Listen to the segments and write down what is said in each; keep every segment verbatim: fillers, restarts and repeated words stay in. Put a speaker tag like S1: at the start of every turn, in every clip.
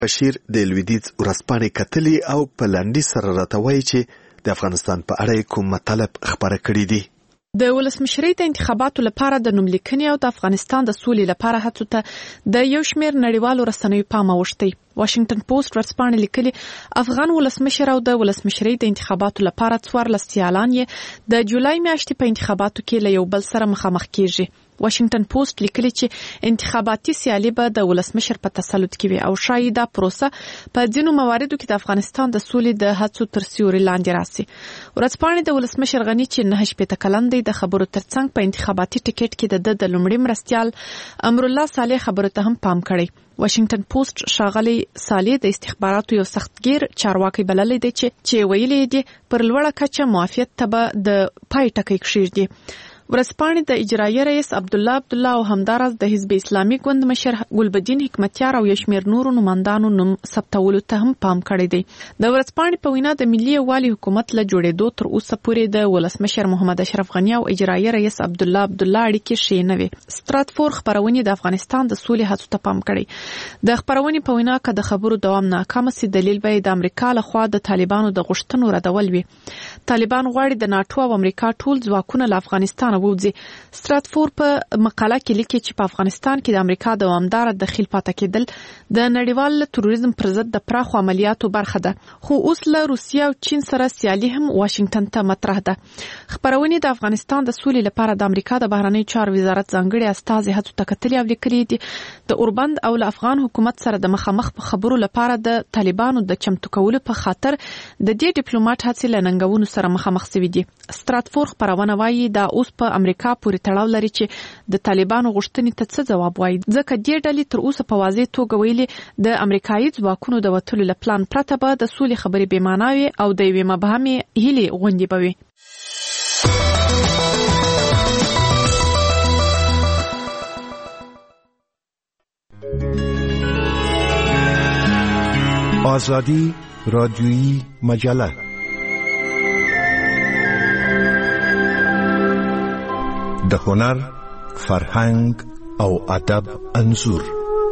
S1: بشیر د لویدیځ ورځپاڼې کتلې او په لنډي سره راته وایي چې د افغانستان په اړه کوم مطلب خبره کړي دي.
S2: د ولسمشرۍ د انتخاباتو لپاره د نوملیکنې او د افغانستان د سولې لپاره هڅو ته د یو شمېر نړیوالو رسنیو پام اوښتی. واشنگټن پوسټ ورځپاڼه لیکلي افغان ولسمشر او د ولسمشرۍ د انتخاباتو لپاره څوارلس سیالان یې د جولای میاشتې په انتخاباتو کې له یو بل سره مخامخ کیږي. واشنگټن پوسټ لیکلي چې انتخاباتي سیالي به د ولسمشر په تسلط کې وي او شاید دا پروسه په ځینو مواردو کې د افغانستان د سولې د هڅو تر سیوري لاندې راسي. ورځپاڼه د ولسمشر غني چې نه شپېته کلن دی د خبرو ترڅنګ په انتخاباتي ټیکټ کې د د لومړي مرستيال امرالله صالح خبرو ته هم پام کړی. واشنگټن پوسټ ښاغلی صالح د استخباراتو یو سختگیر چارواکي بللی دی چې چې ویلي دی پر لوړه کچه معافیت ته به د پای ټکی کېږدي. ورځپاڼې د اجرایي رئیس عبدالله عبدالله او همداراز د حزب اسلامي ګوند مشر ګلبدین حکمتیار او یشمیر نورو نوماندانو نوم ثبتولو ته هم پام کړی دی. د ورځپاڼې په وینا د ملي یووالي حکومت له جوړېدو تر اوسه پورې د ولسمشر محمد اشرف غني او اجرایي رئیس عبدالله عبدالله اړیکې ښې نه وي. ستراتفور خبرونه د افغانستان د سولې هڅو ته پام کړی. د خبرونې په وینا که د خبرو دوام ناکام سي دلیل به د امریکا لخوا د طالبانو د غوښتنو ردول وي. طالبان غواړي د ناتو او امریکا ټول ځواکونه له افغانستان ووځي. ستراتفور په مقاله کې لیکي چې په افغانستان کې د امریکا دوامدار دخیل پاتې کېدل د نړیوال تروریزم پر ضد د پراخو عملیاتو برخه ده. خو اوس له روسیې او چین سره سیالي هم واشنگټن ته مطرح ده. خبرونه د افغانستان د سولې لپاره د امریکا د بهرنی چارو وزارت ځانګړي استازي هڅو ته کتلي او لیکلي دي د اوربند او له افغان حکومت سره د مخامخ په خبرو لپاره د طالبانو د چمتو کولو په خاطر د دې ډیپلوماټ هڅې له ننګونو سره مخامخ شوي دي. ستراتفور خبرونه وايي دا اوس په امریکا پورې تړاو لري چې د طالبانو غوښتنې ته څه ځواب وایي ځکه دې ډلې تر اوسه په واضح توګه ویلي د امریکایي ځواکونو د وتلو له پلان پرته به د سولې خبرې بې معنا وي او د یوې مبهمې هیلې غوندې به وي.
S3: آزادی رادیویی مجله د هنر، فرهنګ او ادب انځور.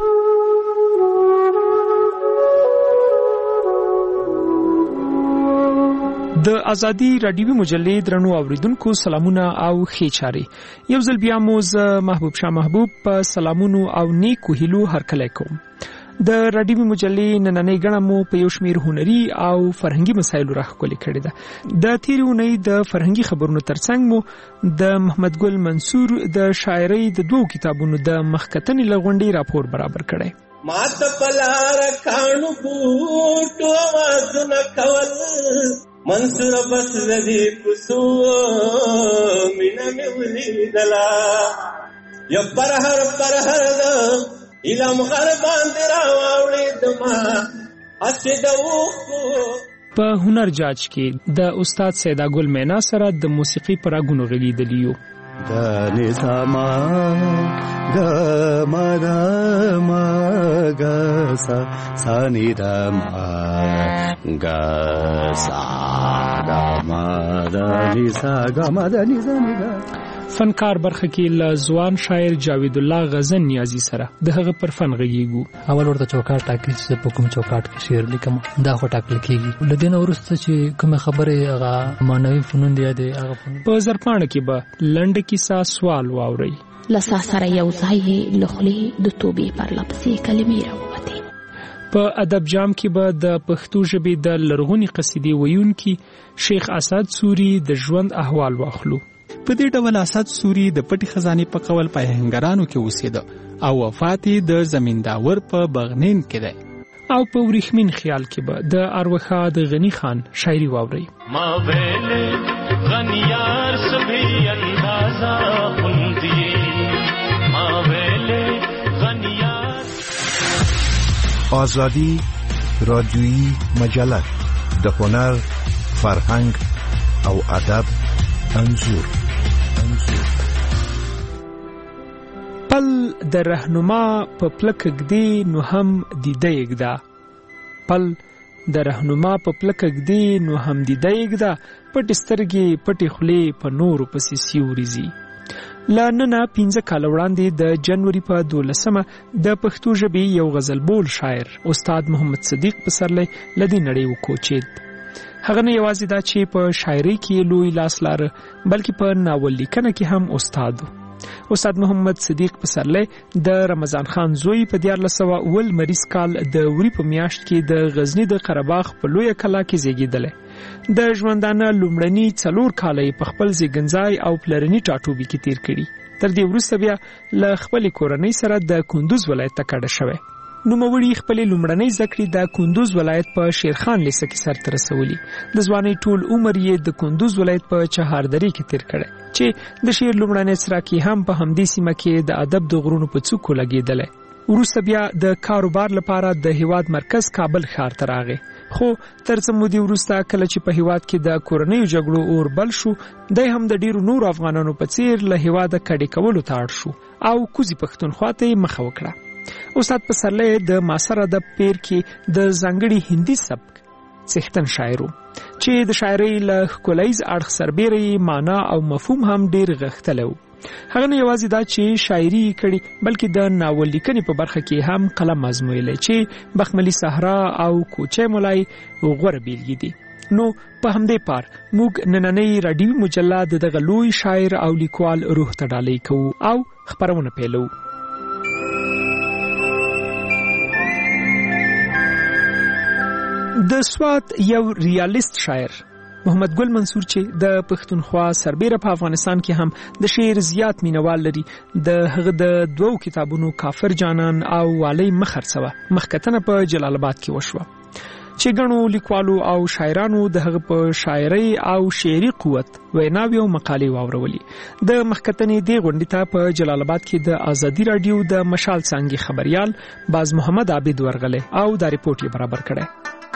S4: د ازادي رادیوي مجلې درنو اوریدونکو سلامونه او ښې چارې. یو ځل بیا مو زه محبوب شاه محبوب په سلامونو او نیکو هیلو هرکلی کوم. د رادیوي مجلې نننۍ ګڼه مو په یو شمېر هنري او فرهنګي مسایلو راښکلې کړې ده. د تېرې اونۍ د فرهنګي خبرونو ترڅنګ مو د محمد ګل منصور د شاعرۍ د دوو کتابونو د مخکتنې له غونډې راپور برابر کړی.
S5: مات پلار کانو بوټو وازونه کول منصور بس لدی کوسو مینا می ولیدلا یا پرهر پرهر الام غر باندې راوړې دما اسدو
S4: په هنر جاج کې د استاد سیدا ګل مینا سره د موسیقي پراګونو غږیدلی یو.
S6: د نظاما د مدما غسا سانی دم غسا د مدني سا غمدني زنګا.
S4: فنکار برخه کې له ځوان شاعر جاوید الله غزن نیازی سره د هغه پر فن غږیږو.
S7: اول ورته چوکاټ ټاکل چې په کوم چوکاټ کې شعر لیکم دا خو ټاکل کېږي. لدین ورسته چې کوم خبره هغه مانوي فنون دی دی هغه فنون.
S4: په زرپاڼه کې به لنډ کیسه سوال واوري.
S8: لسا سره یو ځای لخلې د توبې پر لپسې کلمې راووتې.
S4: په ادب جام کې به د پښتو ژبې د لرغونی قصیدې ویونکي شیخ اسد سوري د ژوند احوال واخلو.
S9: په دې ډول اسد سوري د پټي خزانه په قول په هنګرانو کې اوسېده او وفات د زمینداور په بغنین کې ده.
S4: او په ورېښمین خیال کې به د اروخا د غنی خان شاعري واوري.
S5: ما ویل غنیار سبي اندازا خوندي ما ویل غنیار.
S3: آزادی رادیویی مجله د هنر، فرهنګ او ادب انځور.
S4: پل د رهنما په پلکه ګدی نو هم دیده یګدا. پل د رهنما په پلکه ګدی نو هم دیده یګدا. پټ سترګې پټې خولې په نورو پسې سیوري زی. ل نن پنځه کال وړاندې د جنوري په دولسمه د پښتو ژبې یو غزل بول شاعر استاد محمد صدیق پسرلی لدی نړۍ وکوچید. هغه نه یوازې دا چې په شاعري کې لوی لاس لاره بلکې په ناول لیکنه کې هم استاد و. استاد محمد صدیق پسرلی د رمضان خان زوی په دیارلس سوه اول مریض کال د وری په میاشت کې د غزنی د قرهباغ په لویه کلا کې زیږیدلی. د ژوندانه لومړني څلور کاله په خپل زیږنځای او پلرني ټاټوبي کې تیر کړي. تر دې وروسته بیا له خپل کورنۍ سره د کندوز ولایت ته کډه شوی. نوموړي خپل لومړنۍ زکړې د کندوز ولایت په شیرخان لیسه کې سرته رسولي. د ځوانۍ ټول عمر یې د کندوز ولایت په چهاردری کې تیر کړی چې د شعر لومړنۍ څراک هم په همدې سیمه کې د ادب د غرونو په څوکو لګېدلی. وروسته بیا د کاروبار لپاره د هیواد مرکز کابل ښار ته راغی. خو تر څه مودې وروسته کله چې په هیواد کې د کورنیو جګړو اور بل شو، دی هم د ډیرو نورو افغانانو په څیر له هیواده کډې کولو ته اړ شو او کوزي پښتونخوا ته مخه وکړه. استاد پسرلی د معاصر ادب پیر کې د ځانګړي هندي سبک څښتن شاعر چې د شاعرۍ له ښکلیز اړخ سربیره معنا او مفهوم هم ډیر غښتلی و. هغه نه یوازې دا چې شاعري کړي بلکې د ناول لیکنې په برخه کې هم قلم آزمویلی چې بخملي صحرا او کوچی ملای غوره بیلګې دي. نو په همدې پار موږ نننۍ راډیوي مجله د دغه لوی شاعر او لیکوال روح ته ډالۍ کوو او خپرونه پیلو. د سوات یو ریالیست شاعر محمد ګل منصور چې د پښتونخوا سربیره په افغانستان کې هم د شعر زیات مینوال لري، د هغه د دوو کتابونو کافر جانان او والی مخرڅوه مخکتنه په جلال آباد کې وشوه چې ګڼو لیکوالو او شاعرانو د هغه په شاعرۍ او شعري قوت ویناوې او مقالې واورولي. د مخکتنې دې غونډې ته په جلال آباد کې د ازادي راډیو د مشال څانګې خبریال باز محمد عابد ورغلی او دا ریپورت یې برابر کړی.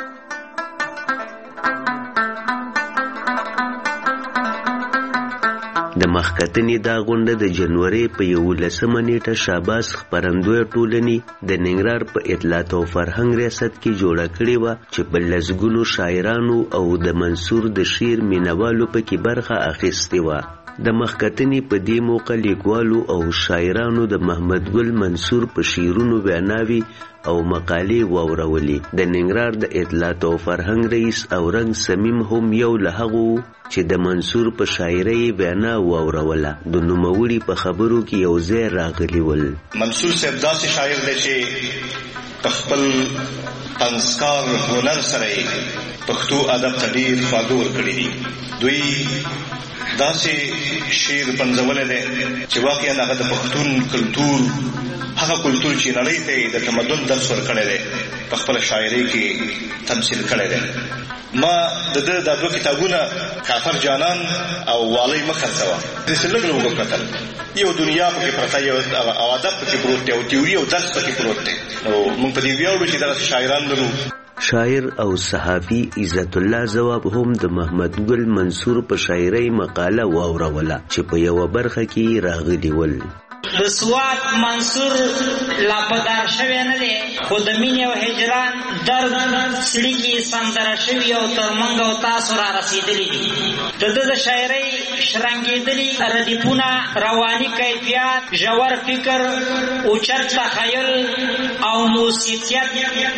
S10: د مخکتنې دا غونډه د جنوري په یولسمه نیټه شاباس خپرندویه ټولنې د ننګرهار په اطلاعات او فرهنګ ریاست کې جوړه کړې وه چې په لسګونو شاعرانو او د منصور د شعر مینوالو پکې برخه اخیستې وه. د مخکتنې په دې موقع لیکوالو او شاعرانو د محمد ګل منصور په شعرونو ویناوي او مقالې واورولې. د ننګرهار د اطلاعات او فرهنګ رئیس او رنګ سمیم هم یو له هغو چې د منصور په شاعرۍ وینا واوروله. د نوموړي په خبرو کې یو ځای راغلی ول.
S11: منصور صاحب داسې شاعر دی چې په خپل طنزکار هنر سره پښتو ادب ته ډېر خواږه ورکړي دي. دوی داسې شعر پنځولی دی چې واقعا هغه د پښتون کلتور، هغه کلتور چې نړۍ ته د تمدن درس ورکړی دی، په خپله شاعرۍ کې تمثیل کړی دی. ما د ده دا دوه کتابونه کافر جانان او والی مخرڅوه داسې لږ لږ وکتل. یو دنیا پکې پرته، یو او ادب پکې پروت دی، او تیوري او درس پکې پروت دی. نو موږ په دې ویاړو چې دغسې شاعران لرو.
S10: شاعر او صحافي عزت الله ځواب هم د محمد ګل منصور په شاعرۍ مقاله واوروله چې په یوه برخه کې راغلي ول.
S12: د سوات منصور لا پدار شوی نه دی، خو د مینې او هجران درد سړي کې سندره شوي او تر موږ او تاسو را رسېدلي دي. د ده د شاعرۍ شرنګېدلي ردیفونه، رواني کیفیت، ژور فکر، اوچت تخیل او موسیقیت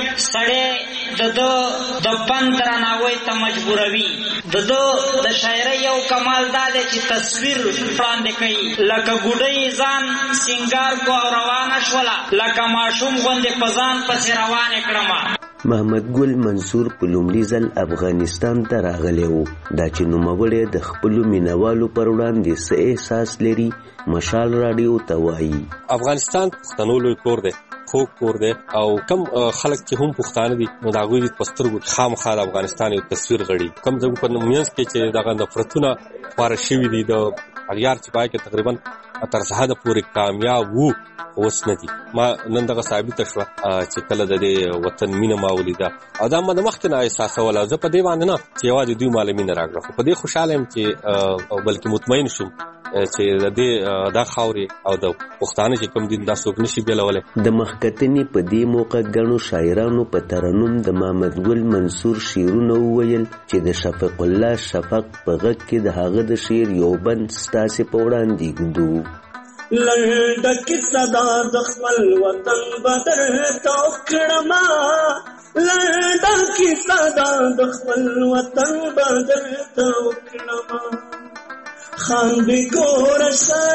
S12: سړی د ده د پند درناوی ته مجبوروي. د ده د شاعرۍ یو کمال دا دی چې تصویر وړاندې کوي، لکه ګوډۍ ځان سنگار کو روانه شوله، لکه ماشوم غوندې په ځان پسې روانې کړمه.
S10: محمد ګل منصور په لومړي ځل افغانستان ته راغلی و. دا چې نوموړی د خپلو مینوالو پر وړاندې څه احساس لري مشال راډیو ته وایي.
S13: افغانستان پښتنو لوی کور دی، خوږ کور دی، او کم خلک چې هم پښتانه دي نو د هغوی په سترګو خامخا د افغانستان یو تصویر غړي. کم زموږ په منځ کې چې دغه نفرتونه خپاره شوي دي، د اغیار چې پای کې تقریبا تر حده پورې کامیاب وو، اوس نه دي. ما نن دغه ثابته شوه چې کله د دې وطن مینه ما ولیده، او دا ما د مخکې نه احساسوله. زه په دې باندې نه چې یوازې دوی ماله مینه راکړه، خو په دې خوشحاله یم چې بلکې مطمئن شوم چې د دې دا خاورې او د پښتانه چې کوم دین دا څوک نشي بیلولی.
S10: د مخکتنې په دې موقع ګڼو شاعرانو په ترنم د محمد ګل منصور شعرونه وویل چې د شفق الله شفق په غږ کې د هغه د شعر یو بند ستاسې په وړاندې ږدو.
S5: لنډه کیسه دا د خپل وطن بدر ته وکړما لنډه کیسه دا د خپل وطن بدر ته وکړما خان به کور شه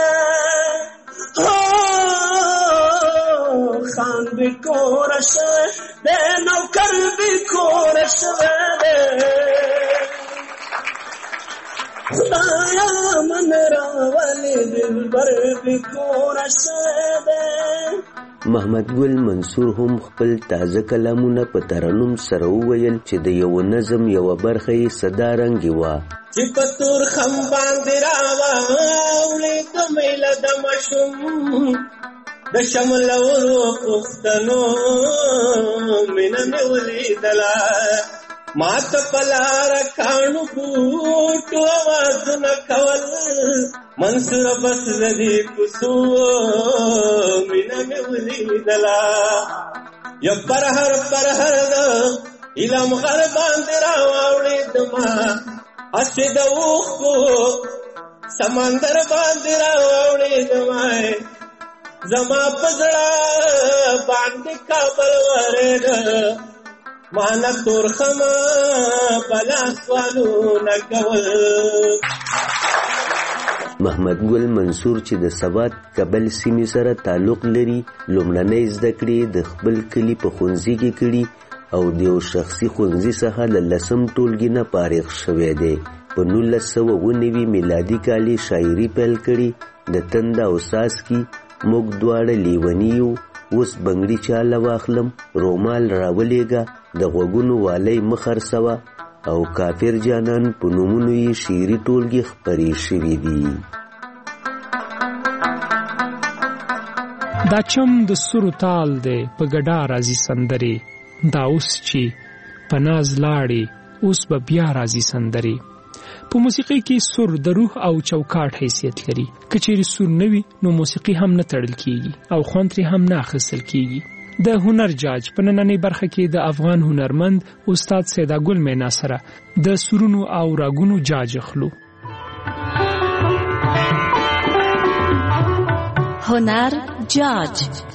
S5: خان به کور شه د نوکر به کور شه خدایا من راولی دلبر بکور شده.
S10: محمد ګل منصور هم خپل تازه کلامونه په ترنم سره وویل چې د یو نظم یو برخه یې صدارنګي وا
S5: چې په تور خم باندې راوړې د میله د مشوم د شمل ورو پښتنو مینه مې ولیدله ما ته پلار کانو بوټو آوازونه کول منصور بس لدی کوسو مینه مې ولیدله یا پرهر پرهر د علم غر باندې راوړې دما اسې د اوښکو سمندر باندې راوړې دما زما پزړه باندې کابل ورېده مانا تور خما بلا سوالو نکول.
S10: محمد ګل منصور چې د سوات کابل سیمې سره تعلق لري لومړنۍ زده کړې د خپل کلي په ښوونځي کې کړي او د یو شخصي ښوونځي څخه له لسم ټولګي نه فارغ شوی دی. په نولس سوه اوه نوي میلادي کال یې شاعري پیل کړې. د تند او څاڅکي موږ دواړه لیوني یو اوس بنګړي چاله واخلم رومال راولېږه د غوږونو والی مخر سوه او کافر جانان په نومونو یې شعري ټولګې خپرې شوي دي.
S4: دا چم د سرو تال دی په ګډا راځي سندرې دا اوس چې په ناز لاړې اوس به بیا راځي سندرې. په موسیقۍ کې سر د روح او چوکاټ حیثیت لري. که چیرې سر نه وي نو موسیقي هم نه تړل کیږي او خوند ترې هم نه اخیستل کیږي. د هنر جاج په نننۍ برخه کې د افغان هنرمند استاد سیدا ګل مینا سره د سرونو او راګونو جاج اخلو.
S14: هنر جاج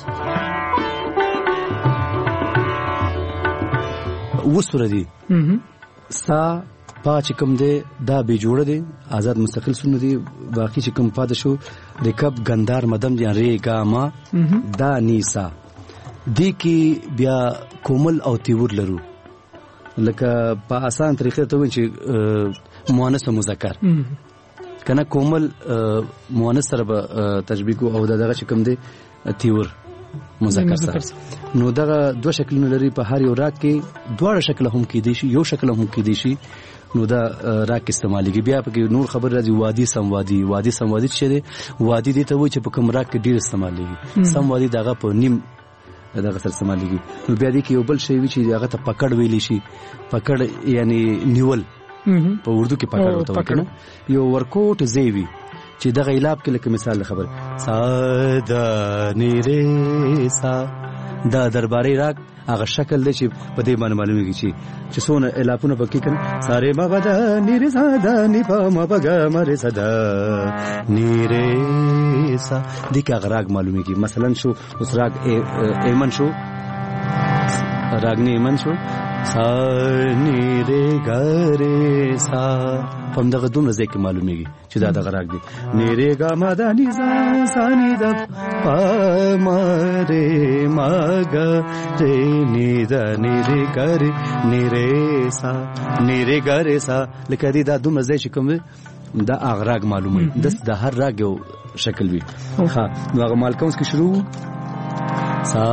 S6: وسره دي سا پا چې کوم دی دا بې جوړه دی آزاد مستقل سونه دی. باقي چې کوم پاتې شو رکب ګندار مدم دی ری گا ما دا نیسا دی کې بیا کومل او تیور لرو لکه په آسان طریقې ته وایي چې مؤنث او مذکر کنه کومل مؤنث سره به تشبیه کو او دغه چې کوم دی تیور مذکر سره. نو دغه دوه شکلونه لري په هر یو راګ کې دواړه شکل هم کې دي شي یو شکل هم کې دي شي. نو دا راګ استعمالېږي. بیا پکې نور خبر راځي وادي سموادي. وادي سموادي چې دی وادي دې ته وایي چې په کوم راګ کې ډېر استعمالېږي. سموادي دغه په نیم دغه سره استعمالېږي. نو بیا دې کې یو بل شی وي چې هغه ته پکړ ویلی شي. پکړ یعنی نیول په اردو کې پکړ وته وایي کنه یو ورکوټ ځای وي چې دغه علاب کې لکه مثال خبر ساده نیره سا دا درباري راګ هغه شکل دی چې په دې باندې معلومیږي چې چې څونه علابونه پکې کړي ساره ما بدا نیره ساده نی په ما بغا مر صدا نیره سا دې کې هغه راګ معلومیږي. مثلا شو اوس راګ ایمن شو راګ نه ایمن شو سا نیره ګره سا پم دغه دومره ځای کې معلومیږي چې دا دغه راګ دی. نیره ګا ما دا نی سا سانی د پا ما رے ما ګا رے نی دا نیره ګره نیره سا نیره ګره سا لکه دې دا دومره ځای چې کوم دا هغه راګ معلوموي. د د هر راګ یو شکل وي. ها نو هغه مالکونس کې شروع سا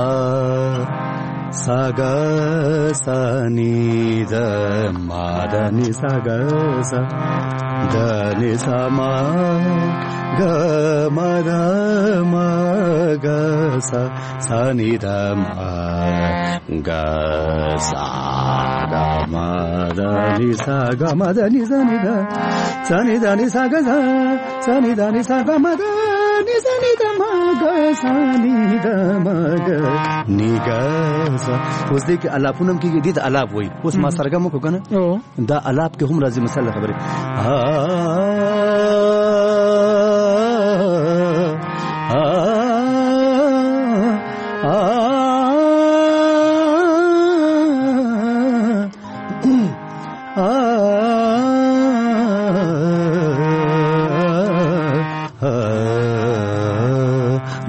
S6: ساگا سانی دا ما دا نی ساگا سا دا نی سا ما گا ما دا ما گا سا سانی دا ما گا سا گا ما دا نی ساگا ما دا نی سانی دا سانی دا نی ساگا سا سانی دا نی ساگا ما دا نی سانی دا ما گا سانی دا ما گا نی گا سا. اوس دې کې الاپونم کې دې د الاپ وای. اوس ما سرګم کو کنه دا الاپ کې هم راځي مثال خبره آ آ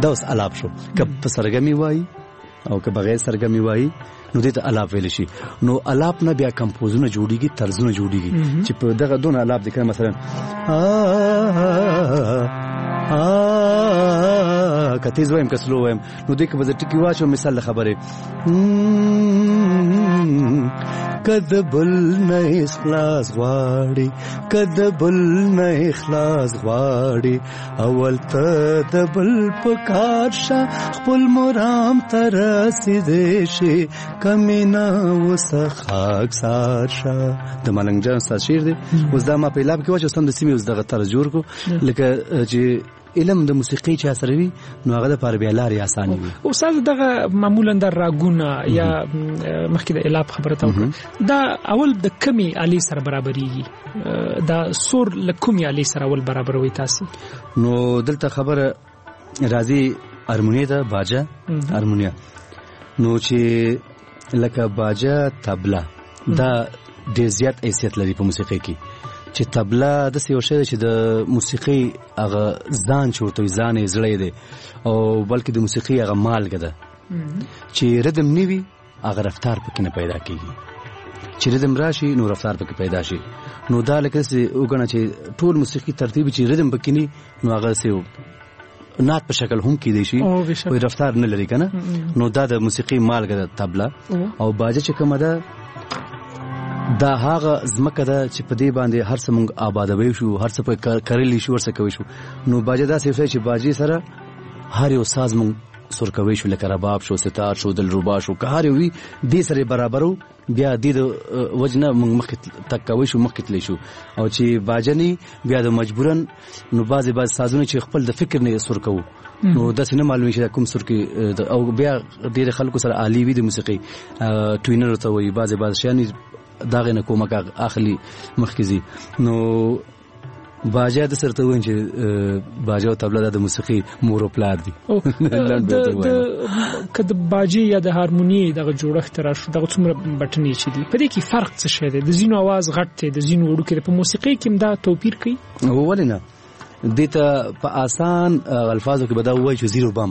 S6: دا اوس الاپ شو که په سرګمی وای او که بغیر سرګمی وای نو دې ته الاپ ویل شي. نو الاپ نه بیا کمپوزونه جوړیږي، طرزونه جوړیږي چې په دغه دون الاپ د کړه مثلا ا کته زویم کسلو ویم نو دې کې به ټکی واچو مثال خبره کدبل نه اخلاص غواړي کدبل نه اخلاص غواړي اول ته دبل پکار شه خپل مرام تر سیدې شي کمینا وسخاک سار شه د ملنګ جان استاد شعر دی. اوس دا ما په لاب کې واچو سم د سیمې اوس دغه طرز جوړ کو لکه چې علم د موسیقي چې اثر وي نو هغه د پر بیا لارې اسانه وي.
S4: استاد دغه معمولا د راګونه یا مخکې د الاپ خبره تا دا اول د کمی علي سره برابرېږي دا سور لکومي علي سره اول برابر وي تاسو
S6: نو دلته خبره راځي هارمونیا ده باجه هارمونیا نو چې لکه باجه طبله دا ډېر زیات حیثیت لري په موسیقي کې چې طبله د څه یو شی چې د موسیقي هغه ځان چورته ځان یې زړه دی او بلکې د موسیقي هغه مالګه ده چې ردم نیوي هغه رفتار پکې نه پیدا کیږي چې ردم راشي نو رفتار پکې پیدا شي. نو دا لکه څه وګڼه چې ټول موسیقي ترتیب چې ردم پکې نه نو هغه څه نات په شکل هم کې دی شي او رفتار نه لري کنه نو دا د موسیقي مالګه ده طبله او باجه چې کومه ده دا هغه زمکه ده چې په دې باندې هر څه مونږ آبادوي شو هر څه په کړلی شو ورڅ کوي شو. نو باجه دا څه چې باجه سره هر یو ساز مونږ سر کوي شو لکه رباب شو ستار شو دلربا شو که هر یو وي دې سره برابرو بیا دې وجنه مونږ مخکې تک کوي شو مخکې تلی شو او چې باجنی بیا د مجبورن نو بعضې بعض سازونه چې خپل د فکر نه سر کوو نو داسې نه معلومي چې کوم سر کې او بیا ډېر خلکو سره عالی وي د موسیقي ټوینر ته وایي بعضې بعض شیان داغه نه کومه اخلي مخکزي. نو باجه د سرته وین چې باجه او طبله د موسیقي مور او پلار دي.
S4: د کده باجه یا د هارمونی دغه جوړښت را شو دغه څومره بټنی چې دي په دې کې فرق څه شی دی؟ د زینو आवाज غټ دی د زینو وړو کې په موسیقي کې دا توپیر کوي
S6: ولې نه دته په آسان الفاظو کې بدا وای چې زیرو بم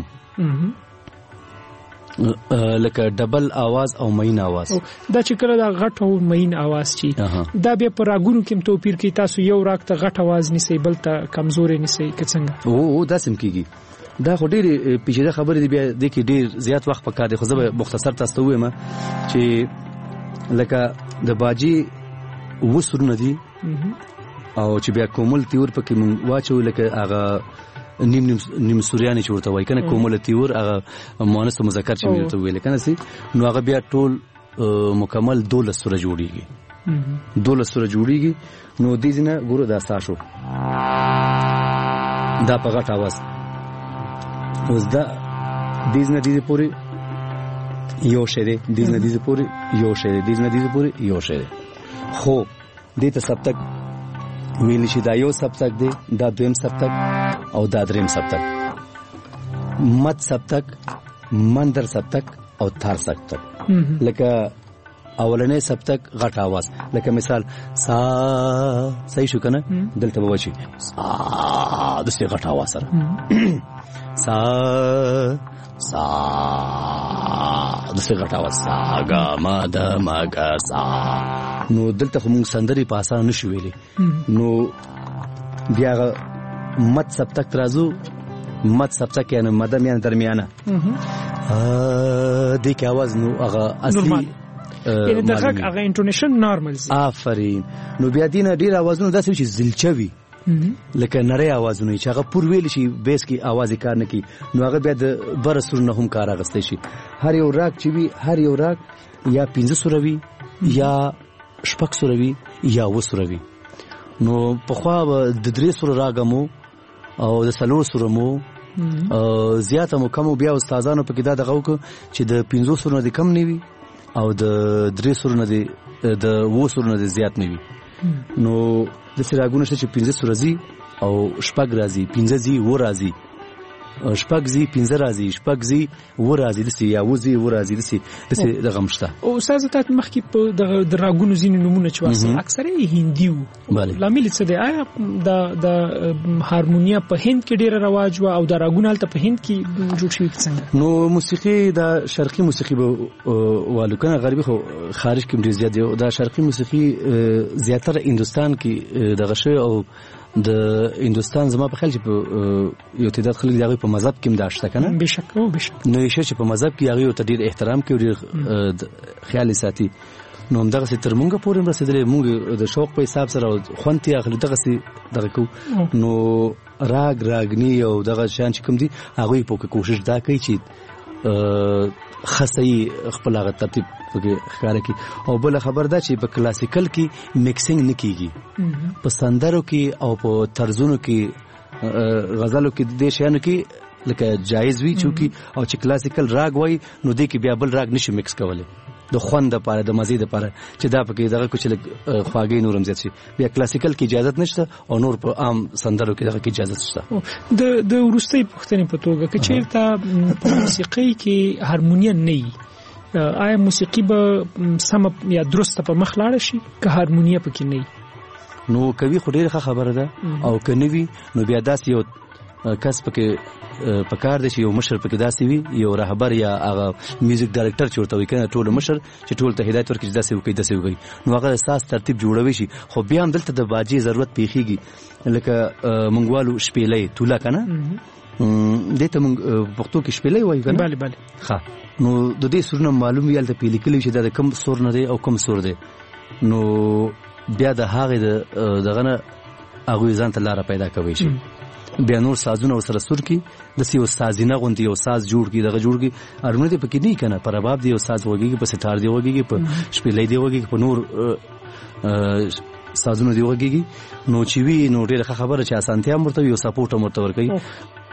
S6: لکه ډبل आवाज او مین आवाज
S4: دا چې کله دا غټ او مین आवाज چی دا بیا پر راګونو کې توپیر کوي تاسو یو راګ ته غټ आवाज نسی بل ته کمزوري نسی کڅنګه
S6: او دا سم کیږي دا خو ډېر پیچیده خبره دی بیا د کې ډېر زیات وخت پکار دی خو زه مختصر تاسو ته وایم چې لکه د باجی وسرونه دي او چې بیا کومل تیور پکې مونږ واچو لکه هغه نیم نیم نیم سوریانی چورته وای کنه کومل تیور هغه مؤنث مذکر چې ویل ته ویل کنه سي نو هغه بیا ټول مکمل دولس سره جوړیږي دولس سره جوړیږي نو دې ځنه ګورو دا ساشو دا په غټ आवाज اوس دا دې ځنه دې پوری یو شه دې دې ځنه دې پوری یو شه دې ځنه دې پوری یو شه خو دې ته سبتک ویل شي دا یو سبتک دی دا دویم سبتک او دا دریم سبتک مد سبتک مندر سبتک او تار سبتک لکه اولنې سبتک غټ आवाज لکه مثال سا صحیح شو کنه دلته به وشي سا د څه غټ आवाज سره سا سا د څه غټ आवाज سا غا ما د ما غا سا نو دلته موږ سندري په اسانه نشو ویلي نو بیا مد سبتک ترازو مد سبتک یعنی مدم یعنی درمیانه ا دې کې आवाज نو هغه اصلي
S4: یعنی دغه هغه انټونیشن نارمل زی
S6: آفرین نو بیا دینه ډیر आवाजونه داسې چې زلچوي لکه نری आवाजونه چې هغه پور ویل شي بیس کې आवाज کار نه کوي نو هغه بیا د بر سرونه هم کار اغستې شي هر یو راګ چې وي هر یو راګ یا پنځه سوروي یا شپږ سوروي یا و سوروي نو په خوا د درې سور راګمو او د څلور سورمو زیاته مو کوم بیا استادانو په کې دا دغه وک چې د پنځه سور نه کم نیوي او د درې سور نه د و سور نه زیات نیوي نو د سراګونو چې پنځه سور راځي او شپږ راځي پنځه زی و راځي شپږ زی پنځه راځي شپږ زی و راځي دسي یا وزي و راځي دسي دسي د غمشته
S4: او استاد ته مخکې په د راګونو ځینې نمونه چې واسه اکثره هندي وو لامل څه دی آیا د د هارمونیا په هند کې ډیره رواج و او د راګونو هلته په هند کې جوړ شوی څنګه
S6: نو موسیقي د شرقي موسیقي والو کنه غربي خو خارج کې ډیر زیات دی د شرقي موسیقي زیاتره هندستان کې د غشه او د هندستان زما په خیال چې په یو تعداد خلک دغه په مذهب کې مداشته کنه
S4: بشک او بشک
S6: نو یې چې په مذهب کې هغه ته ډیر احترام کوي ډیر خیال ساتي نو دغه څه تر مونږه پورې رسیدلې مونږ د شوق په حساب سره خوانتي اخلي دغه څه دغه کو نو راګ راګنی او دغه شان چې کوم دي هغه په کوشش دا کوي چې خاصي خپل هغه ترتیب پکې ښکار کی او بل خبر دا چې په کلاسیکل کې میکسینګ نکېږي په سندرو کې او په طرزونو کې غزلو کې د شیانو کې لکه جایز وی چې او چې کلاسیکل راګ وای نو د کې بیا بل راګ نشي میکس کولای د خوند لپاره د مزید لپاره چې دا پکې دغه کوچ خواږی نورم زیات شي بیا کلاسیکل کې اجازه نشته او نور په عام سندرو کې دغه کې اجازه شته
S4: د د ورستۍ پښتنې په توګه چې چیرته په موسیقۍ کې هارمونیا نه وي آیا موسیقي به سم یا درست په مخ لاړ شي که هارمونیا پکې نه
S6: نو کوي خو ډیره خبره ده او کني وي نو بیا داس یو کس پکې پکار دي چې یو مشر پکې داسي وي یو رهبر یا هغه میوزیک ډایرکټر چورته وي کنه ټول مشر چې ټول ته هدایت ورکړي داسي وکړي داسي وکړي نو هغه اساس ترتیب جوړوي شي خو بیا هم دلته د باجی ضرورت پیخيږي لکه منګوالو شپېلې تولا کنه دته موږ پښتو کې شپېلې وایي کنه
S4: bale bale
S6: ښه نو د دې سورنه معلوم ویل ته پیل کلی چې د کم سور نه دی او کم سور دی نو بیا د هغه د دغه نه هغه ځان ته لار پیدا کوي شي بیا نور سازونه سره سور کی د سیو سازینه غوندي او ساز جوړ کی دغه جوړ کی ارمنه ته پکې نه کنه پر باب دی او ساز وږي په ستار دی وږي په شپېلې دی وږي په نور سازونه دی وږي نو چې وی نو ډیره خبره چې اسانتیا مرته یو سپورټ مرته ور کوي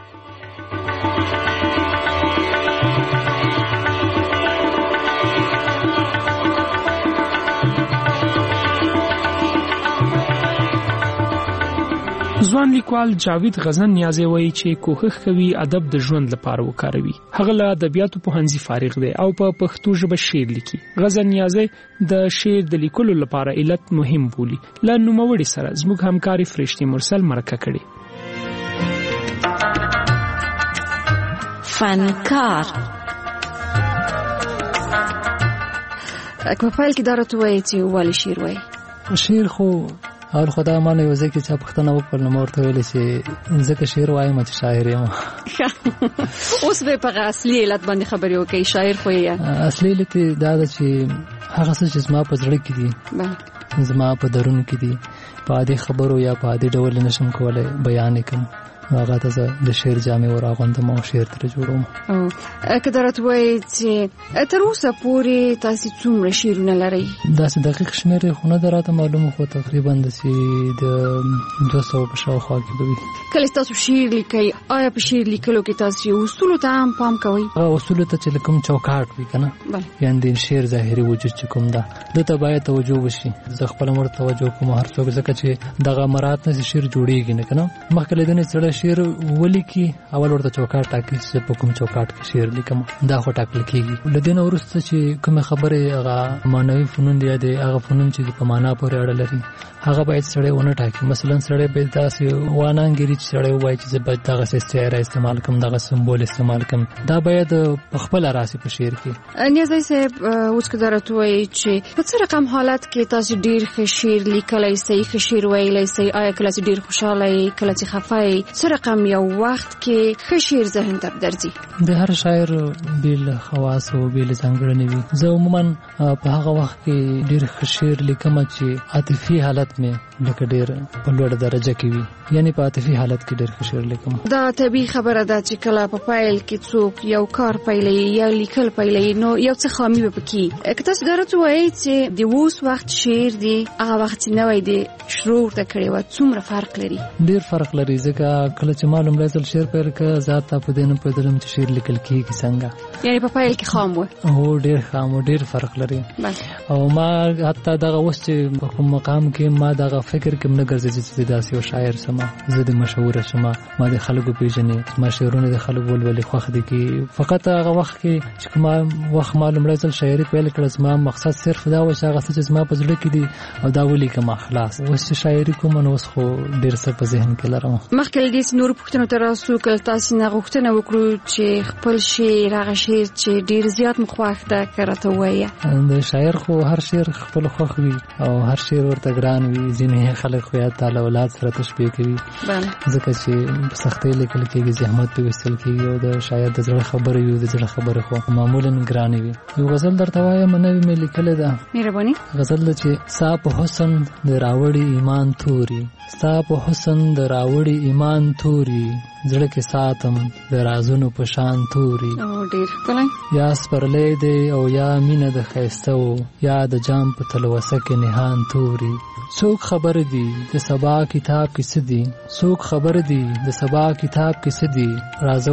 S4: ځوان لیکوال جاوید غزن نیازی وایي چې کوښښ کوي ادب د ژوند لپاره وکاروي هغه له ادبیاتو پوهنځي فارغ دی او په پښتو ژبه شعر لیکي غزن نیازی د شعر د لیکلو لپاره علت مهم بولي له نوموړي سره زموږ همکاري فرشتي مرسل مرکه کړې
S14: فنکار
S15: اکو فایل کې دارته وایي چې ولې شعر وایي
S7: شعر خو اول خدای مانه یو ځکه چې پښتنه وکړ نو ورته ویل چې ځکه شعر وایم چې شاعر یم
S15: اوس به په اصلي علت باندې خبرې وکړي شاعر خو یې
S7: اصلي علت دا ده چې هغه څه چې زما په زړه کې دي زما په درون کې دي په عادي خبرو یا په عادي ډول نشم کولای بیان کوم هغه ته د شعر جامع وراغوندم او شعر تر جوړوم
S15: او کدرت وایي چې تر اوسه پورې تاسو څومره شعرونه لرئ
S7: داسې دقیق شمېر خو نه دراته معلومه خو تقریبا داسې د دوه سوه په شاوخوا کې به وي
S15: کله تاسو شعر لیکئ آیا په شعر لیکلو کې تاسو اصولو ته هم پام کوئ
S7: هغه اصولو ته چې کوم چوکاټ وي کنه یعنې د شعر ظاهري وجود چې کوم ده دته باید توجه وشي زه خپل مر توجه کوم هر څوک ځکه چې دغه مراد نه شعر جوړیږي نه کنه مخکې لیدنې سره شعر ولیکي اول ورته چوکاټ ټاکي چې په کوم چوکاټ کې شعر لیکم دا خو ټاکل کیږي له دې نه وروسته چې کوم خبره هغه معنوي فنون دی د هغه فنون چې په معنا پورې اړه لري هغه باید سړی ونه ټاکي مثلا سړی باید داسې وانانګري چې سړی وایي چې باید دغه استعاره استعمال کوم دغه سمبول استعمال کوم دا باید په خپل راسي په شعر کې
S15: نیازی صاحب اوس که درته وایي چې په څه رقم حالت کې تاسو ډیر ښه شعر لیکلی سئ ښه شعر ویلی سئ آیا کله چې ډیر خوشحاله یې کله چې خفه یې څه رقم یو وخت کې ښه شعر ذهن ته درځي
S7: د هر شاعر بیل خواص او بیل ځانګړنې وي زه عموما په هغه وخت کې ډیر ښه شعر لیکم چې عاطفي حالت مې لکه ډیر په لوړه درجه کې وي یعنی په عاطفي حالت کې ډیر ښه شعر لیکم
S15: دا طبیعي خبره ده چې کله په پایل کې څوک یو کار پیلوي یا لیکل پیلوي نو یو څه خامي به پکې که تاسو درته وایي چې د اوس وخت شعر دی هغه وخت نوی دی شروع ته کړی و څومره فرق لري
S7: ډیر فرق لري ځکه کله چې معلوم لازل شعر پر ک ذات په دینه په دلم چې شعر لیکل کیږي څنګه
S15: یعنی په پایل کې خام و
S7: هو ډیر خام و ډیر فرق لري او ما حتی دغه اوس چې په کوم مقام کې ما دغه فکر کې نه ګرځي چې داسې یو شاعر سم زه د مشهور شم ما د خلکو پیژنې ما شعرونه د خلکو ولولې خوښ دي کې فقط هغه وخت کې چې کوم وخت معلوم لازل شاعري پیل کړم ما مقصد صرف دا و چې هغه چې ما په ځل کې دي او دا ولي کوم اخلاص اوس شاعري کوم نو اوس خو ډیر څه په ذهن کې لرم.
S15: مخکې دې نور پوښتنه تر اوسه کله تاسو نه غوښتنه وکړو چې خپل شعر هغه شعر چې ډیر زیات مخواخ ده کرته وایي
S7: د شاعر خو هر شعر خپل خوښ وي او هر شعر ورته ګران وي ځینې خلک خو یا تعالی اولاد سره تشبیه کوي ځکه چې سختۍ لیکل کېږي زحمت په وستل کېږي او د شاعر د زړه خبرې وي د زړه خبرې خو معمولا ګران وي. یو غزل درته وایم نوې مې لیکل ده
S15: مهرباني
S7: غزل چې سا په حسن د راوړي ایمان توري ستا په حسن د راوړي ایمان توري زړه کې ساتم د رازونو په شان توري
S15: او ډیر کله
S7: یا سپرلې دی او یا مینه د ښایسته و یا د جام په تلوسه کې نهان توري څوک خبر دي د سبا کتاب کې څه دي څوک خبر دي د سبا کتاب کې څه دي راځه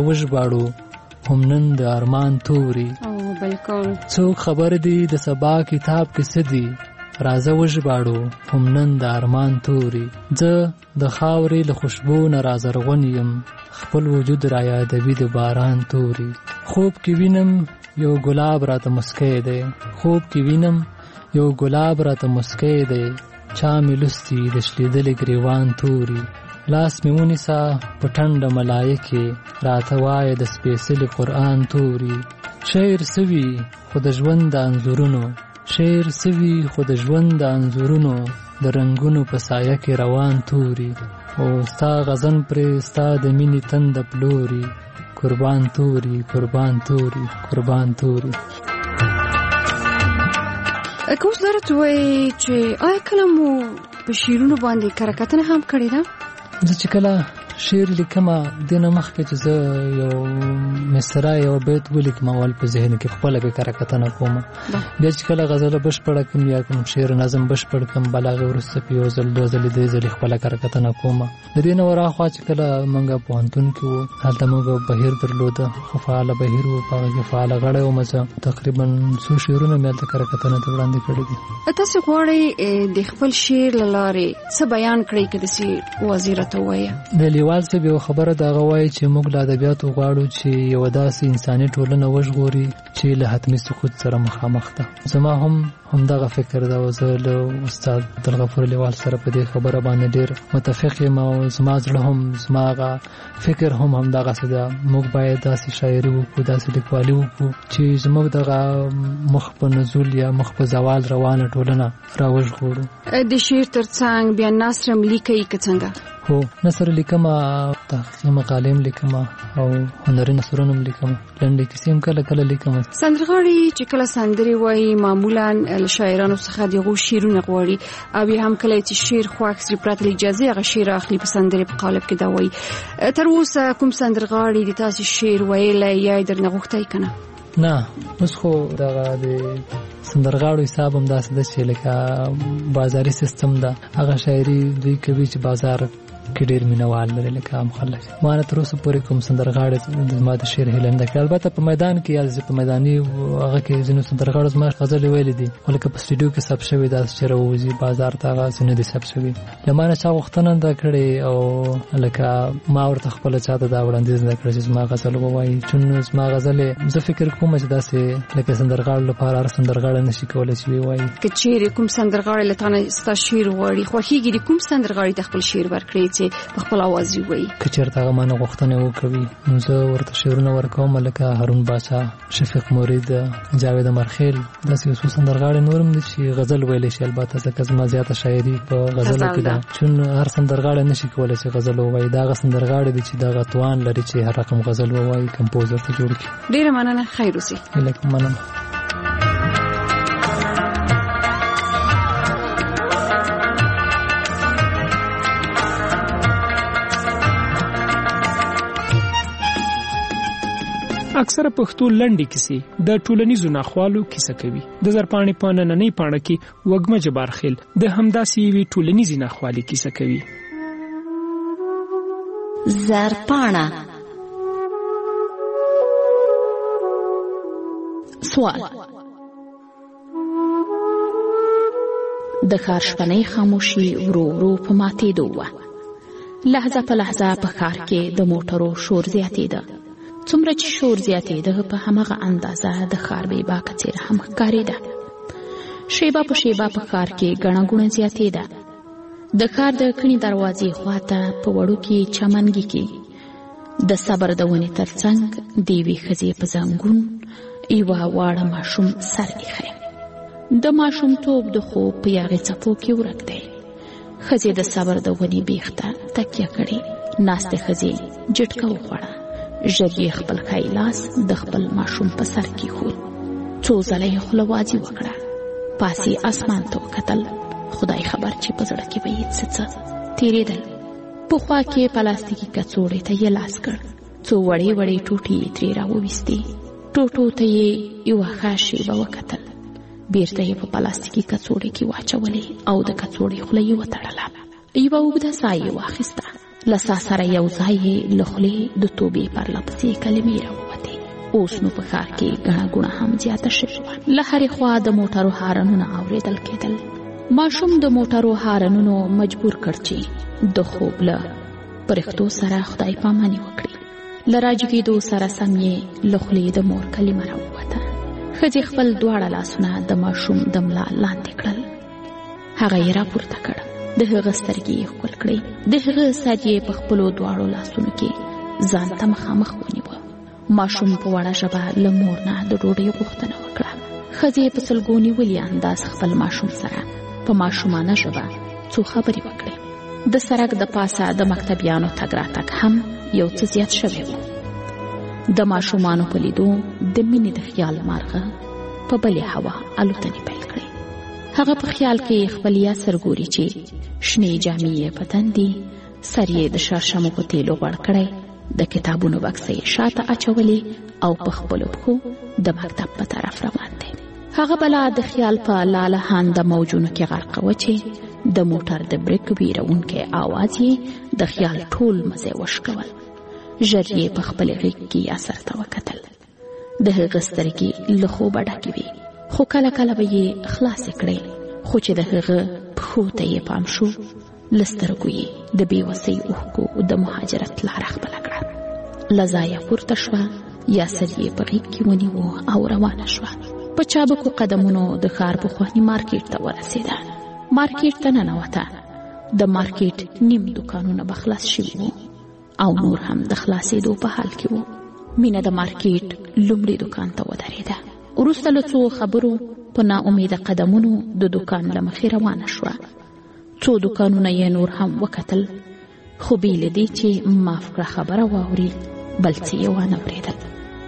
S7: وژباړو هم نن د ارمان توري
S15: او بالکل
S7: څوک خبر دي د سبا کتاب کې څه دي راځه وژباړو هم نن د ارمان توري زه د خاورې له خوشبو نه رازرغون یم خپل وجود را یادوي د باران توري خوب کې وینم یو ګلاب راته مسکی دی خوب کې وینم یو ګلاب راته مسکی دی چا مې لوستي د شلیدلې ګریوان توري لاس مې ونیسه په ټنډه ملایکې راته وایه د سپېڅلي قرآن توري شعر سوي خو د ژوند د انځورونو شعر سوي خو د ژوند د انځورونو د رنگونو په سایه کې روان توري او ستا غزن پرې ستا د مینې تنده پلوري قربان توري قربان توري قربان توري.
S15: کوم درته وایي چې آیا کله مو په شعرونو باندې کرکټنه هم کړې ده؟
S7: زه چې کله شعر لیکم دنه مخکې چې زه یو مصرع یو بیت ولیکم اول په ذهن کې خپل به کرکټنه کوم بیا چې کله غزل بشپړ کوم یا کوم شعر نظم بشپړ کوم بلاغه ورسته پیو زل دو زل دې زل خپل کرکټنه کوم د دې نو راخوا چې کله منګه پوهنتون کې وو هلته موږ بهیر درلود خو فعال بهیر وو په هغه فعال غړې او مزه تقریبا څو شعرونه مې د کرکټنه ته وړاندې کړې دي.
S15: تاسو غواړئ د خپل شعر لاره څه بیان کړئ کده سي وزیرته وایي
S7: دیوال څه به خبره دا غواړي چې موږ له ادبیاتو غواړو چې یو داسې انساني ټولنه وژغوري چې له حتمي سقوط سره مخامخ ده. زما هم همدغه فکر دا و زه له استاد عبدالغفور لیوال سره په دې خبره باندې ډېر متفق یم او زما زړه هم زما هغه فکر هم همدغسې ده. موږ باید داسې شاعري وکړو داسې لیکوالي وکړو چې زموږ دغه مخ په نزول یا مخ په زوال روانه ټولنه راوژغورو.
S15: د شعر تر څنګ بیا نثر هم لیکئ که څنګه؟
S7: هو نثر لیکم تحقیقي مقالې هم لیکم او هنري نثرونه هم لیکم لنډې کیسې هم کله کله لیکم.
S15: سندرغاړي چې کله سندرې وایي معمولا له شاعرانو څخه دغه شعرونه غواړي او هم کله چې شعر خواږ سي پرته اجازه هغه شعر اخلي په سندرې په قالب کې دا وایي. تر اوسه کوم سندرغاړي د تاسو شعر ویلی یا درنه غوښتای کنه؟
S7: نه اوس خو دغه د سندرغاړو حساب هم داسې ده چې لکه بازاري سیستم ده هغه شاعري دوی کوي چې بازار کې ډېر مینوال لري لکه عام خلک. ما نه تر اوسه پورې کوم سندرغاړی زما د شعر هیله نه ده کړې. البته په میدان کې یا په میداني هغه کې ځینو سندرغاړو زما غزلې ویلې دي خو لکه په سټوډیو کې ثبت شوي داسې چې راوځي بازار ته هغسې نه دي ثبت شوي. له ما نه چا غوښتنه ده کړې او لکه ما ورته خپله چاته دا وړاندیز نه کړی چې زما غزل ووایي چون زما غزلې زه فکر کوم چې داسې لکه سندرغاړو لپاره هر سندرغاړی نشي کولی چې ووایي.
S15: که چیرې کوم سندرغاړی له تا نه ستا شعر غواړي خوښېږي د کوم سندرغاړي ته خپل شعر ورکړې چې په خپل आवाज وي
S7: که چېرته هغه مانه غوښتنه وکوي نو زه ورته شعرونه ورکوم لکه هارون باچا شفیق مرید جاوید مرخیل داسې یو څو سندرغاړي نور هم دي چې غزل ویلی شي. البته ځکه زما زیاته شاعري په غزلو کې ده چون هر سندرغاړی نشي کولی چې غزل ووایي. دا هغه سندرغاړي دي چې دغه توان لري چې هر رقم غزل ووایي کمپوزر ته جوړ کړي.
S15: ډېره مننه خیر اوسئ.
S7: مننه.
S4: اکثره پښتو لنډې کیسې د ټولنیزو ناخوالو کیسه کوي. د زرپاڼې په نننۍ پاڼه کې وږمه جبارخیل د همداسې یوې ټولنیزې ناخوالې کیسه کوي.
S14: زرپاڼه.
S8: سوال: د ښار شپنۍ خاموشي ورو ورو په ماتېدو وه. لحظه په لحظه په ښار کې د موټرو شور زیاتېده. څومره چې شور زیاتېده په همغه اندازه د ښار بېباکه څېره هم ښکارېده. شیبه په شیبه په ښار کې ګڼه ګوڼه زیاتېده. د ښار د کڼې دروازې خواته په وړوکي چمنګي کې د صبر د ونې تر څنګ د یوې ښځې په زنګون یوه واړه ماشوم سر ایښی. د ماشومتوب د خوب په یاغې څپو کې ورک دی. ښځې د صبر د ونې بیخ ته تکیه کړې. ناستې ښځې جټکه وخوړه. ژر یې خپل ښی لاس د خپل ماشوم په سر کېښود. څو ځله یې خوله وازي وکړه. پاس یې اسمان ته وکتل. خدای خبر چې په زړه کې به یې څه څه تېرېدل. په خوا کې پلاستیکي کڅوړې ته یې لاس کړ. څو وړې وړې ټوټې یې ترې راوویستې. ټوټو ته یې یوه ښه شیبه وکتل. بیرته یې په پلاستیکي کڅوړې کې واچولې او د کڅوړې خوله یې وتړله. یوه اوږده ساه یې واخیسته. له ساه سره یو ځای یې له خولې د توبې پرله پسې کلمې راووتې. اوس نو په ښار کې ګڼه ګوڼه هم زیاته شوې وه. له هرې خوا د موټرو هارنونه اورېدل کېدل. ماشوم د موټرو هارنونو مجبور کړ چې د خوب له پرښتو سره خدای پاماني وکړي. له راجګېدو سره سم یې له خولې د مور کلمه راووته. ښځې خپل دواړه لاسونه د ماشوم د ملا لاندې کړل. هغه یې راپورته کړ. د هغه سترګې یې ښکل کړې. د هغه سر یې په خپلو دواړو لاسونو کې ځان ته مخامخ ونیوه. ماشوم په وړه ژبه له مور نه د ډوډۍ غوښتنه وکړه. ښځې په سلګو نیولي انداز خپل ماشوم سره په ماشومانه ژبه څو خبرې وکړې. د سړک د پاسه د مکتبیانو تګ راتګ هم یو څه زیات شوی و. د ماشومانو په لیدو د مینې د خیال مارغه په بلې هوا الوتنې پیل کړې. هغه په خیال کې خپل یاسر ګوري چې شنې جامې یې په تن دي. سر یې د شړشمو په تیلو غوړ کړی. د کتابونو بکسه یې شاته اچولې او په خپلو پښو د مکتب په طرف روان دی. هغه بلا د خیال په لالهان د موجونو کې غرقه و چې د موټر د بریک ویرونکی آواز یې د خیال ټول مزه وشکول. ژر یې په خپل غېږ کې یاسر ته وکتل. د هغه سترګې له خوبه ډکې وې، خو کله کله به یې خلاصې کړې. خو چې د هغه پښو ته یې پام شو، له سترګو یې د بېوسۍ اوښکو د مهاجرت لاره خپله کړه. له ځایه پورته شوه، یاسر یې په غېږ کې ونیو او روانه شوه. په چابکو قدمونو د ښار پخواني مارکېټ ته ورسېده. مارکېټ ته ننوته. د مارکېټ نیم دوکانونه به خلاص شوي وو او نور هم د خلاصېدو په حال کې وو. مینه د مارکېټ لومړي دوکان ته ودرېده. وروسته له څو خبرو په ناامیده قدمونو د دوکان له مخې روانه شوه. څو دوکانونه یې نور هم وکتل، خو بې له دې چې معاف کړه خبره واوري بل څه یې وانه اورېدل.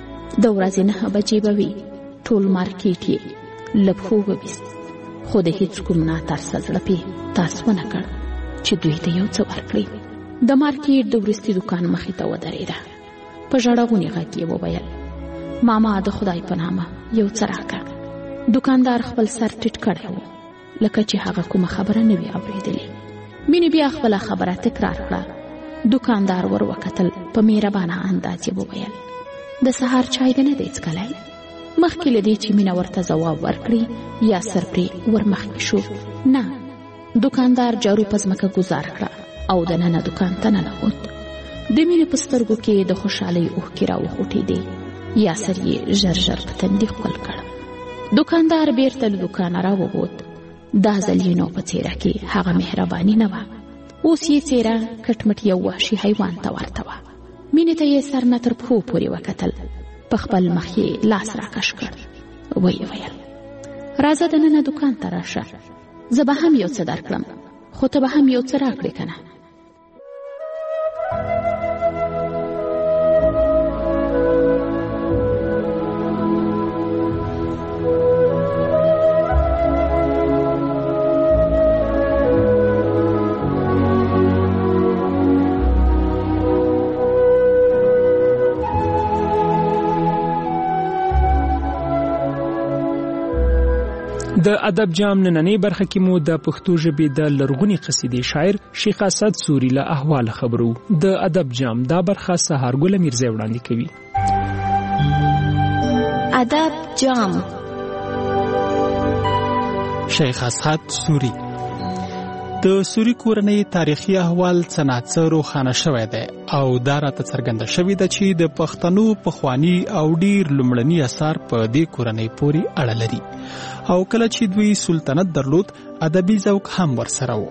S8: د ورځې نهه بجې به وي. ټول مارکېټ یې له پښو وویست، خو د هېڅ کوم ناترسه زړه پې تاس ونه کړ چې دوی ته یو څه ورکړي. د مارکېټ د وروستي دوکان مخې ته ودرېده. په ژړغوني غږ یې وویل، ماما د خدای په نامه یو څه راکړه. دوکاندار خپل سر ټیټ کړی و، لکه چې هغه کومه خبره نه وي اورېدلې. مینې بیا خپله خبره تکرار کړه. دوکاندار ور وکتل. په مهربانه انداز یې وویل، د سهار چای دې نه دی څښلی؟ مخکې له دې چې مینه ورته ځواب ورکړي، یاسر پرې ورمخکې شو. نه. دوکاندار جارو په ځمکه ګوزار کړه او دننه دوکان ته ننوت. د مینې په سترګو کې د خوشحالۍ اوښکې راوخوټېدې. یاسر یې ژر ژر په تندي ښکل کړ. دوکاندار بیرته له دوکانه راووت. دا ځل یې نو په څېره کې هغه مهرباني نه وه. اوس یې څېره کټمټ یو وحشي حیوان ته ورته وه. مینې ته یې سر نه تر پښو پورې وکتل. په خپل مخ یې لاس راکش کړ. ویې ویل، راځه دننه دوکان ته راشه، زه به هم یو څه درکړم، خو ته به هم یو څه راکړې که نه؟
S4: د ادب جام نننۍ برخه کې مو د پښتو ژبې د لرغونی قصیدې شاعر شیخ اسد سوري له احوال خبرو. د ادب جام دا برخه سهارګل میرزا وړاندې کوي.
S14: ادب جام.
S9: شیخ اسد سوري د سوري کورنۍ تاریخي احوال څنګه روښانه شوی دی او دا راته څرګنده شوی ده چې د پښتنو پخوانی او ډیر لومړني اثار په دې کورنۍ پورې اړه لري او کله چې دوی سلطنت درلود ادبي ذوق هم ورسره و.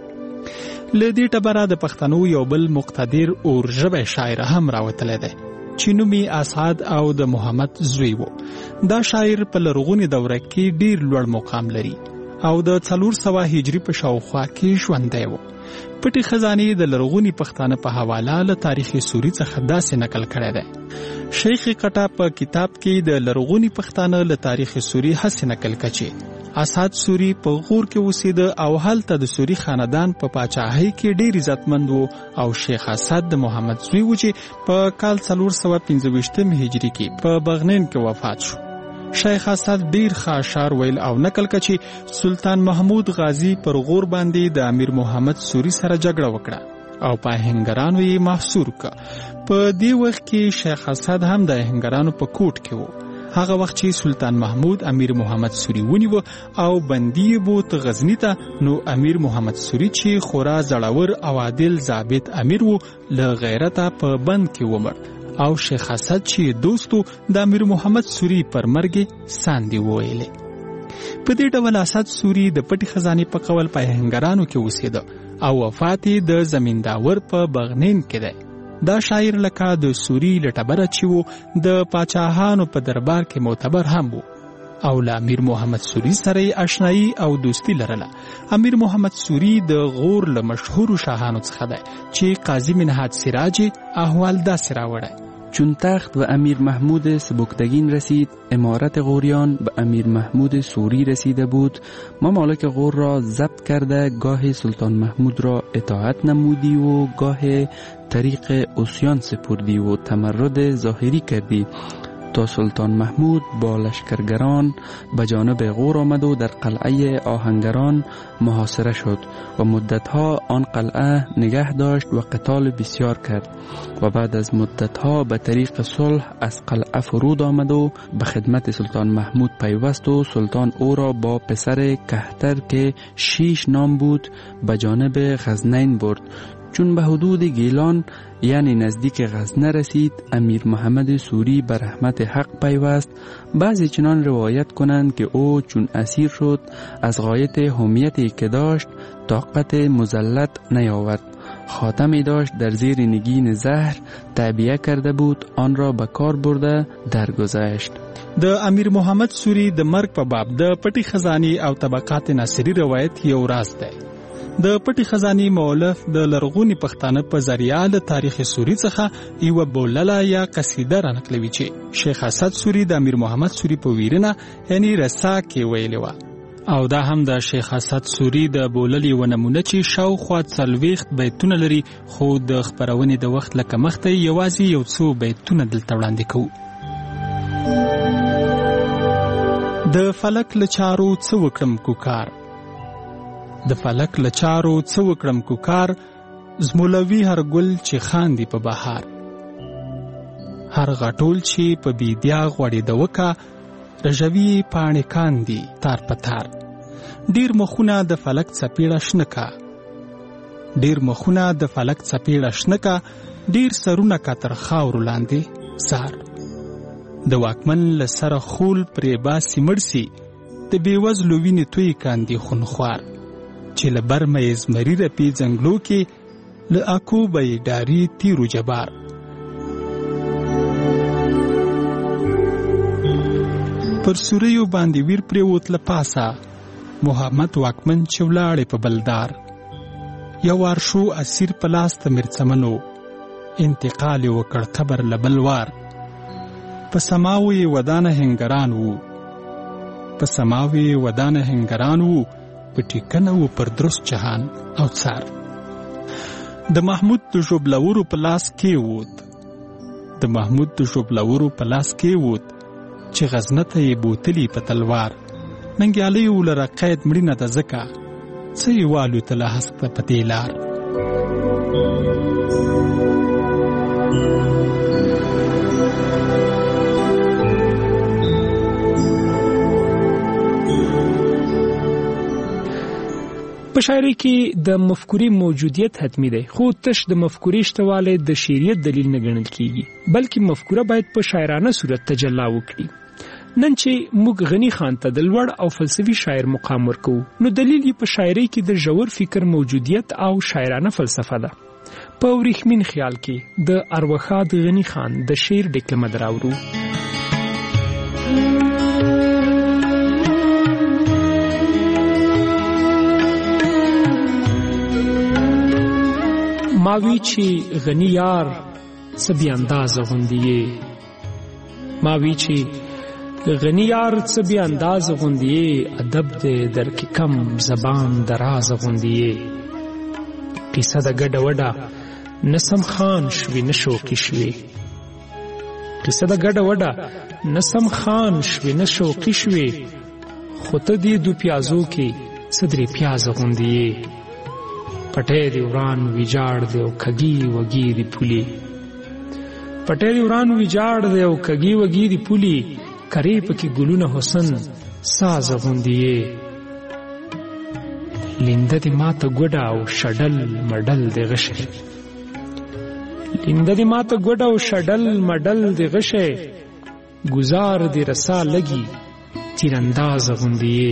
S9: له دې ټبره د پښتنو یو بل مقتدر اورژبی شاعر هم راوتلی دی چې نوم یې اسعد او د محمد زوی و. دا شاعر په لرغونې دوره کې ډیر لوړ مقام لري او د څلور سوه هجري په شاوخوا کې ژوندی و. پټې خزانې د لرغوني پښتانه په حواله له تاریخ سوري څخه داسې نقل کړی دی. شیخ کټه په کتاب کې د لرغوني پښتانه له تاریخ سوري هسې نقل کچي اسعد سوري په غور کې اوسېده او هلته د سوري خاندان په پاچاهۍ کې ډېر عزتمند و او شیخ اسعد د محمد زوی و چې په کال څلور سوه پنځه ویشتم هجري کې په بغنین کې وفات شو. شیخ اسعد ډیر ښه اشعار ویل او نقل کچي سلطان محمود غازی پر غور باندې د امیر محمد سوري سره جګړه وکړه او په هنګرانو یې محصور کړ. په دې وخت کې شیخ اسعد هم د هنګرانو په کوټ کې و. هغه وخت چې سلطان محمود امیر محمد سوري ونیو او بندي بوت غزنی ته، نو امیر محمد سوري چې خورا زړور او عادل ضابط امیر و له غیرته په بند کې ومړ او شیخ اسد چې دوستو د امیر محمد سوري پر مرګ ساندې وویلې. په دې ډول اسد سوري د پټي خزانې په قول په هنګرانو کې اوسېده او وفات د زمینداور په بغنین کې دی. دا شاعر لکه د سوري لټبره چې وو د پاچاهانو په دربار کې معتبر هم وو او له امیر محمد سوري سره آشنایی او دوستی لرله. امیر محمد سوري د غور له مشهورو شاهانو څخه دی چې قاضی منهاج سراج احوال داسې راوړی:
S16: چون تخت و امیر محمود سبکتگین رسید، امارت غوریان به امیر محمود سوری رسیده بود. ممالک غور را ضبط کرده گاه سلطان محمود را اطاعت نمودی و گاه طریق عصیان سپردی و تمرد ظاهری کردی تا سلطان محمود با لشکرگران به جانب غور آمد و در قلعه آهنگران محاصره شد و مدتها آن قلعه نگه داشت و قتال بسیار کرد و بعد از مدتها به طریق صلح از قلعه فرود آمد و به خدمت سلطان محمود پیوست و سلطان او را با پسر کهتر که شیش نام بود به جانب غزنین برد. چون به حدود گیلان یعنی نزدیک غزنه رسید، امیر محمد سوری به رحمت حق پیوست. بعضی چنان روایت کنند که او چون اسیر شد از غایت حمیتی که داشت طاقت مزلت نیاورد. خاتمی داشت در زیر نگین زهر تعبیه کرده بود، آن را به کار برده درگذشت.
S9: د امیر محمد سوری د مرګ په باب د پټي خزاني او طبقات ناصری روایت یو راز دی. د پټي خزاني مؤلف د لرغوني پښتانه په ذریعہ له تاریخ سوری څخه یو بولله یا قصیده را نقلوي چې شیخ اسد سوری د امیر محمد سوری په ویرنه یعنی رسا کې ویلې و، او دا هم د شیخ اسد سوری د بوللې و نمونه چې شاوخوا څلوېښت بیتونه لري، خو د خپرونې د وخت له کمښته یوازې یو څو بیتونه دلته وړاندې کوو. د فلک له چارو څه وکړم کوکار، د فلک له چارو څه وکړم کوکار، زمولوي هر ګل چې خاندي په بهار، هر غټول چې په بیدیا غوړېده وکه، رژوي پاڼې کاندي تار په تار. ډیر مخونه د فلک څپېړه شنه کا، ډیر مخونه د فلک څپېړه شنه کا، ډیر سرونه کا تر خاورو لاندې سار. د واکمن له سره خول پرې باسي مړ سي، د بېوزلو وینې توی کاندي خونخوار. چې له برمه یې زمري رپي ځنګلو کې، له اکو به یې ډاري تیرو جبار. پر سوریو باندې ویر پرېوت له پاسه، محمد واکمن چې ولاړې په بلدار. یو وار شو اسیر په لاس ته مرڅمنو، انتقال یې وکړ قبر له بل وار. په سماو یې ودانه هنګران وو، په سماو یې ودانه هنګران وو، په ټیکنه و پر درست جهان او څار. د محمود د ژوبلورو په لاس کې وود، د محمود د ژوبلورو په لاس کې وود، چې غزنه ته یې بوتلی په تلوار. ننګیالیو لره قید مړینه د ځکه څه یې والوتله هسکه په دې لار.
S4: په شاعرۍ کې د مفکورې موجودیت حتمی دی، خو تش د مفکورې شتوالی د شعریت دلیل نه ګڼل کیږي، بلکې مفکوره باید په شاعرانه صورت تجلی وکړي. نن چې موږ غنی خان ته د لوړ او فلسفي شاعر مقام ورکوو، نو دلیل یې په شاعرۍ کې د ژور فکر موجودیت او شاعرانه فلسفه ده. په وریښمین خیال کې د اروښاد غنی خان د شعر ډکلمه دراوړو. ماوی چې غنی یار څه بې اندازه غوندې یې، ماوی چې غنی یار څه بې اندازه غوندې یې، ادب دې در کې کم زبان درازه غوندې یې. قصه د ګډه وډه نه سم خان شوې نه شوقي شوې، قصه د ګډه وډه نه سم خان شوې نه شوقي شوې، خو ته دې دو پیازو کې څه درې پیازه غوندې یې. پټې دی وران ویجاړ دی او کږي وږي دی پولي، پټې دی وران ویجاړ دی او کږي وږي دی پولي، کرې پکې ګلونه حسن ساز غوندې یې. لینده دی ماته ګوډه او شډل مډل دی غشې، لینده دی ماته ګوډه او شډل مډل دی غشې، گزار دی رسا لګي تیرانداز غوندې یې.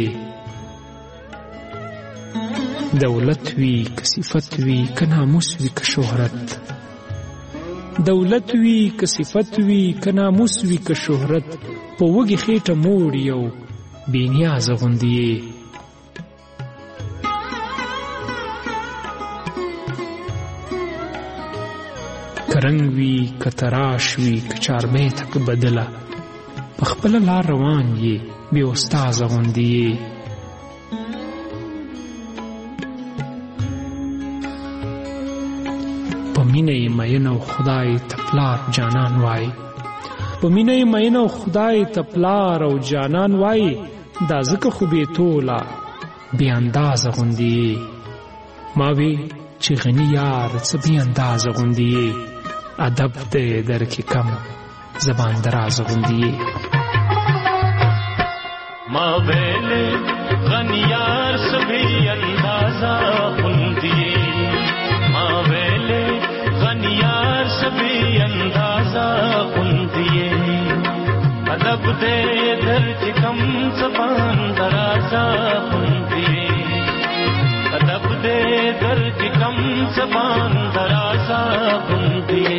S4: دولت وی که صفت وی که ناموس وی که شهرت، دولت وی که صفت وی که ناموس وی که شهرت، په وږي خېټه موړ یو بې نیازه غوندې یې. که رنګ وي که تراش وي که چارمیته که بدله، په خپله لار روان یې بې استازه غوندې یې. مینه یې مینه او خدای ته پلار جانان وای، په مینه یې مینه او خدای ته پلار او جانان وای، دا ځکه خو بې توله بې اندازه غوندې یې. ما وی چې غني یار څه بې اندازه غوندې یې، ادب دې در کې کم زبان درازه غوندې یې.
S17: ما ویلې غني یار څه بې اندازه غوندې یې، ما ویلې غنی یار سبی اندازہ غندیے، ادب دے در کی کم زبان درازہ غندیے، ادب دے در کی کم زبان درازہ غندیے.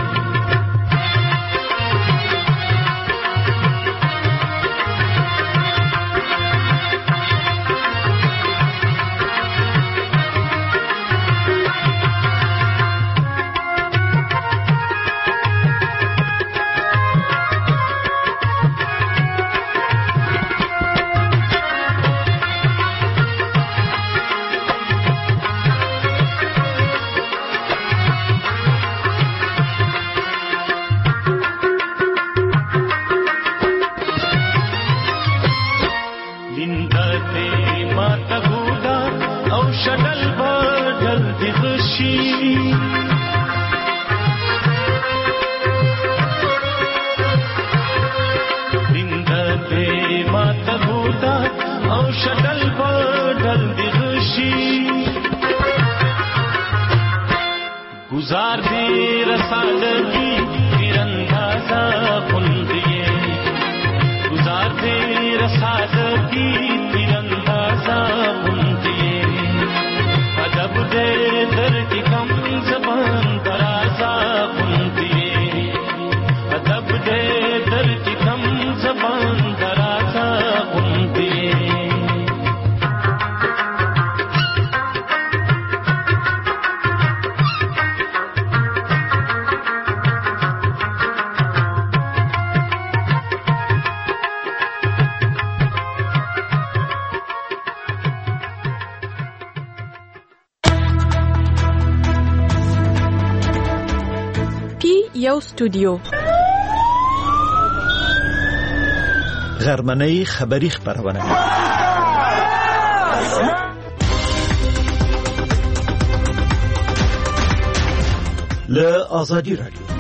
S17: گزار دی رسالگی تیراندازہ غندیے، گزار دی رسالگی تیراندازہ غندیے، ادب دے در کی کم زبان درازہ غندیے، ادب دے در کی کم زبان درازہ غندیے.
S2: یو استودیو
S18: غرمنۍ خبری خبرونه له ازادي رادیو